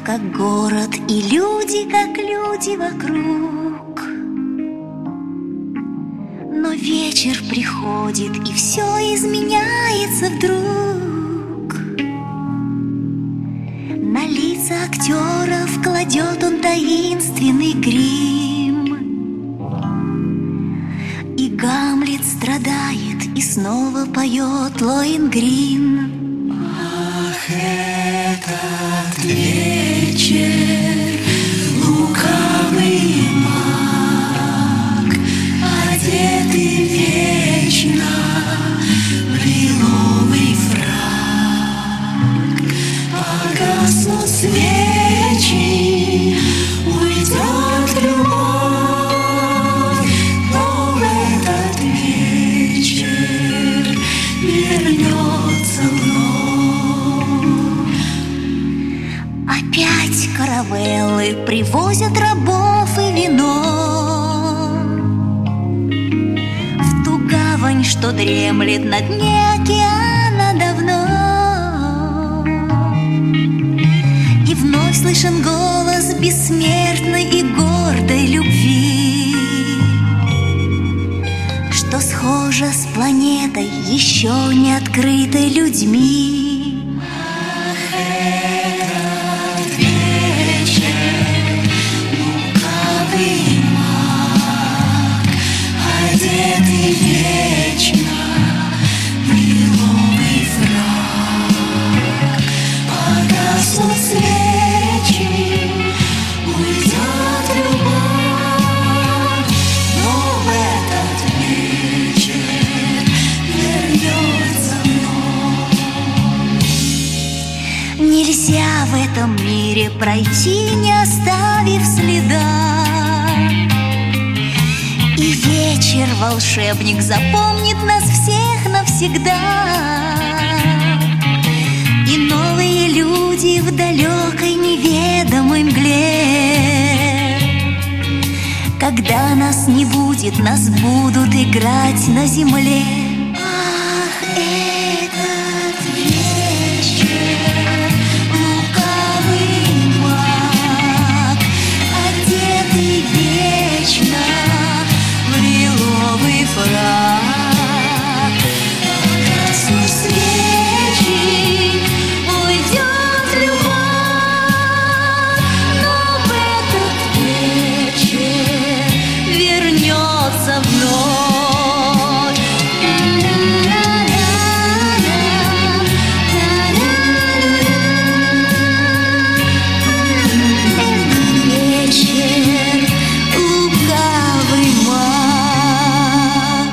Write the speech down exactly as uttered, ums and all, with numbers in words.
как город, и люди, как люди вокруг. Но вечер приходит, и все изменяется вдруг. На лица актеров кладет он таинственный грим, и Гамлет страдает, и снова поет Лоэнгрин. Ах, этот вечер, лукавый маг, одетый вечно в лиловый фрак. Погаснут свечи, уйдет любовь, но в этот вечер вернется вновь. Опять каравеллы привозят рабов и вино в ту гавань, что дремлет на дне океана давно. И вновь слышен голос бессмертной и гордой любви, что схожа с планетой, еще не открытой людьми. Одетый вечно в лиловый фрак. Погаснут свечи, уйдет любовь, но в этот вечер вернется вновь. Нельзя в этом мире пройти, не оставив следа. И вечер волшебник запомнит нас всех навсегда. И новые люди в далекой неведомой мгле. Когда нас не будет, нас будут играть на земле. Ах, этот вечер, лукавый маг, одетый вечно в лиловый фрак. Погаснут свечи, уйдет любовь, но в этот вечер вернется вновь. Вечер, лукавый маг.